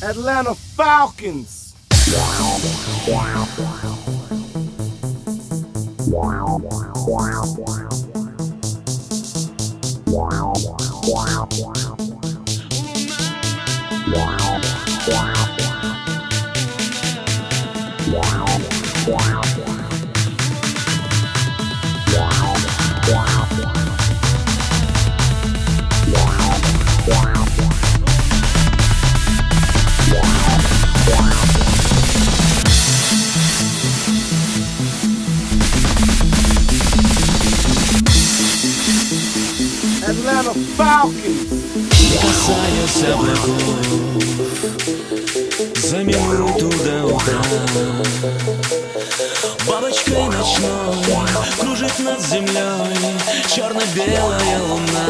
Atlanta Falcons. Atlanta Falcons. Касаюсь облаков за минуту до утра. Бабочкой ночной кружит над землей черно-белая луна.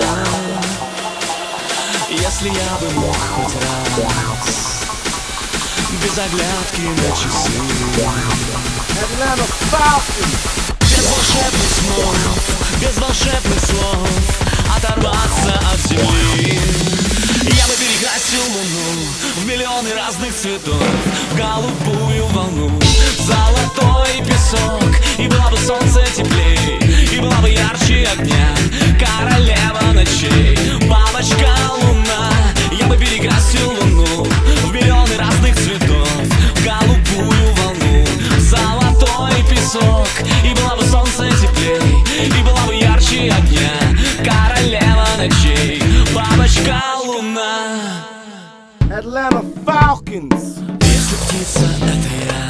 Если я бы мог хоть раз без оглядки на часы, Atlanta Falcons. без волшебных снов, без волшебных слов оторваться от земли. Я бы перекрасил луну в миллионы разных цветов, в голубую волну, в золотой песок. И было бы солнце теплей, и была бы ярче огня, королева ночей, бабочка луна. Я бы перекрасил луну в миллионы разных цветов, в голубую волну, в золотой песок. И была бы солнце теплей, и была бы ярче огня, королева ночей, бабочка луна. Atlanta Falcons. Если птица — это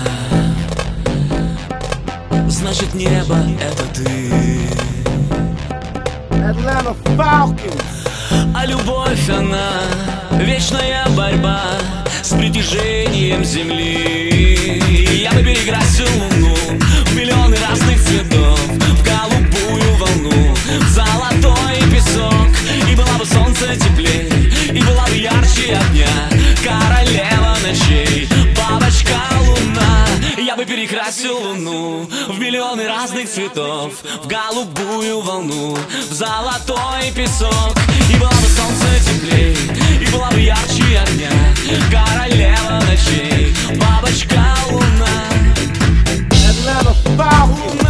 я, значит небо — это ты. Atlanta Falcons. А любовь, она вечная борьба с притяжением земли. Я бы перекрасил луну в миллионы разных цветов, в голубую волну, в золотой песок. И была бы солнце теплей, и была бы ярче огня, королева ночей, бабочка луна. Я бы перекрасил луну в миллионы разных цветов, в голубую волну, в золотой песок. И была бы солнце теплей, и была бы ярче огня, королева ночей, бабочка луна. Atlanta Falcons.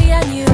я не